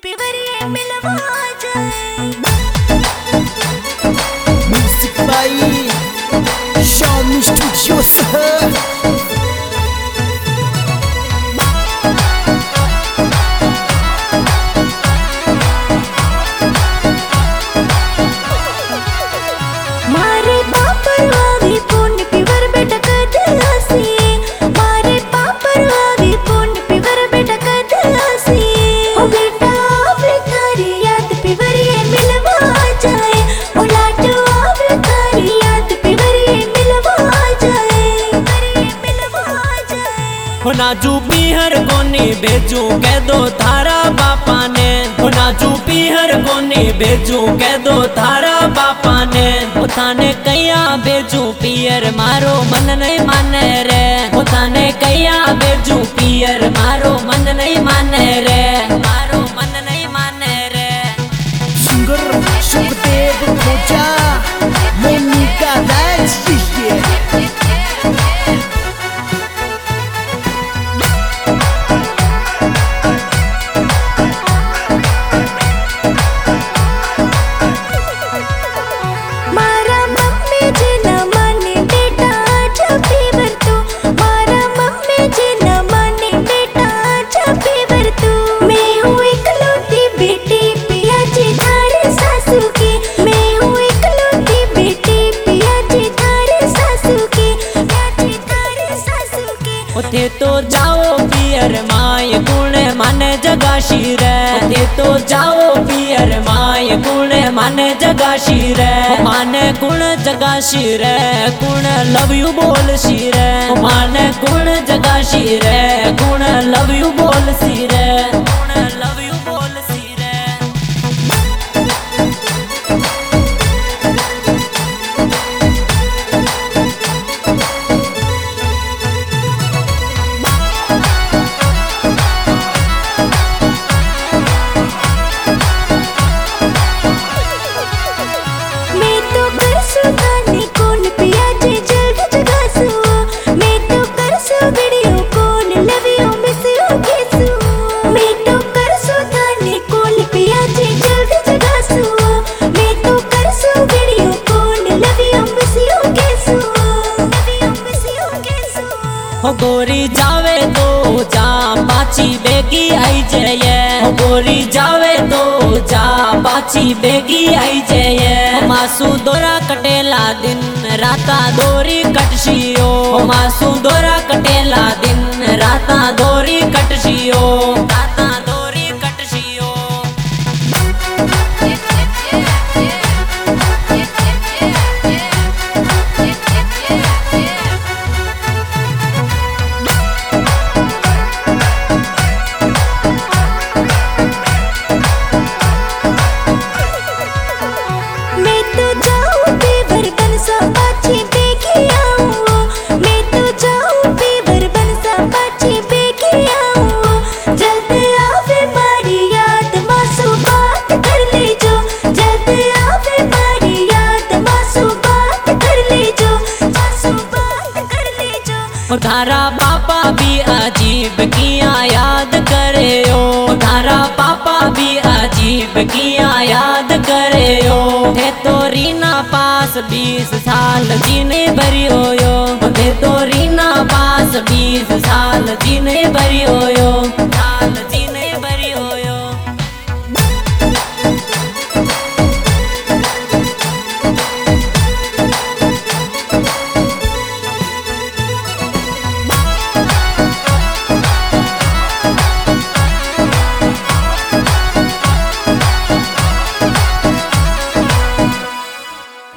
Music by Xiaomi Studios. नाजू पीहर कोनी बेचू कह दो थारा बापा ने, नाजू पीहर कोनी बेचू कह दो थारा बापा ने। थाने कैया बेचू पियर मारो मन नहीं माने रे, थाने कैया बेचू पियर मारो मन नहीं माने रे, मारो मन नहीं माने रे। सिंगर सुखदेव खोजा मोनिका डांस थे तो जाओ पियर माय गुण माने जगाशी रे, थे तो जाओ पियर माय गुण माने जगाशी रे, माने गुण जगाशी रे, गुण लव यू बोल सी रे, माने गुण जगाशी रे, गुण लव यू बोल सी रे, गुण लव यू बोल सी रे। गोरी जावे तो जा पाची बेगी आई जये, गोरी जावे तो जा पाची बेगी आई जये। मासू दोरा कटेला दिन राता दोरी कटशियो, मासू दोरा कटेला दिन राता दोरी कटशियो, राता दोरी कटशियो। थारा पापा भी अजीब किया याद करे हो, थारा पापा भी अजीब किया याद करे हो। थे तो रीना पास 20 साल जीने भरी हो यो, थे तो रीना पास 20 साल जीने भरी हो यो।